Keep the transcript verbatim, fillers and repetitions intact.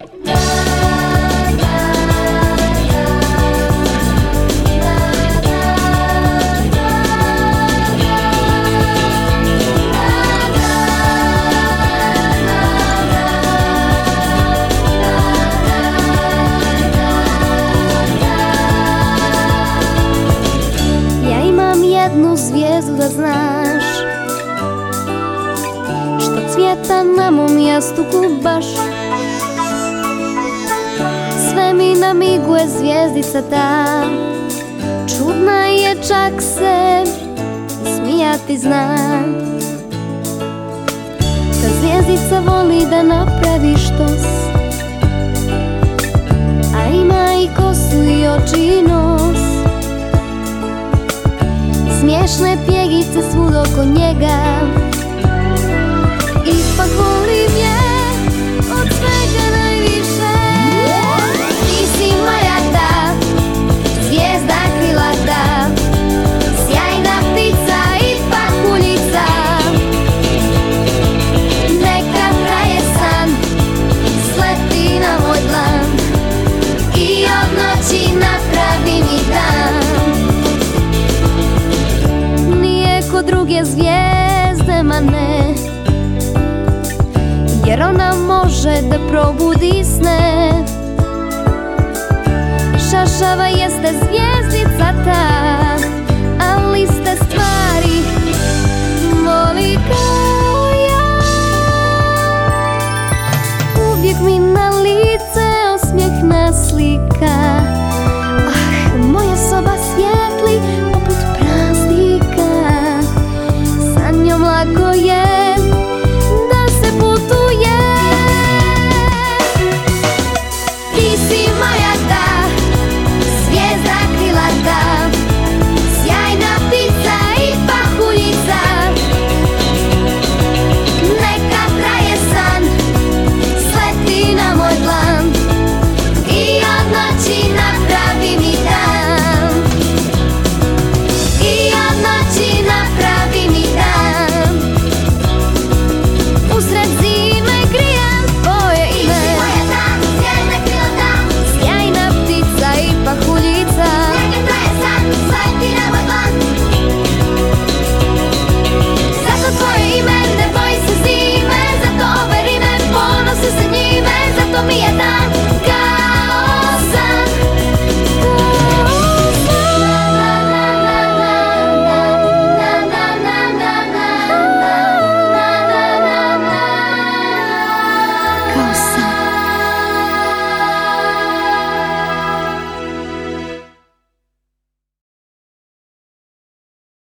Jednu zvijezdu da znaš, što cvjeta na mom jastuku baš. Sve mi namiguje zvijezdica ta, čudna je, čak se smijati zna. Ta zvijezdica voli da napravi štos, a ima i kosu i oči i nos. Smiješne pjegice svud oko njega, ipak volim je od svega najviše. Ti si moja ta zvijezda krilata, sjajna ptica i pahuljica. Neka traje san, sleti na moj dlan i od noći napravi mi dan. Ko druge zvijezde, ma ne, jer ona može da probudi sne. Šašava jeste zvijezdica ta, ali iste stvari voli kao ja. Uvijek mi na lice osmijehna slika, ah, moja soba svijetli poput praznika. Sa njom lako je da se putuje. Ti si moja ta zvijezda krilata, sjajna ptica i pahuljica. Neka traje san, sleti na moj dlan i od noći napravi mi dan. I od noći napravi mi dan. Usred zime grijam tvoje ime. Ti si moja ta zvijezda krilata, sjajna ptica i pahuljica. Neka traje san, sleti na moj dlan. Zato tvoje ime ne boji se zime, zato ove rime ponose se njime, zato mi je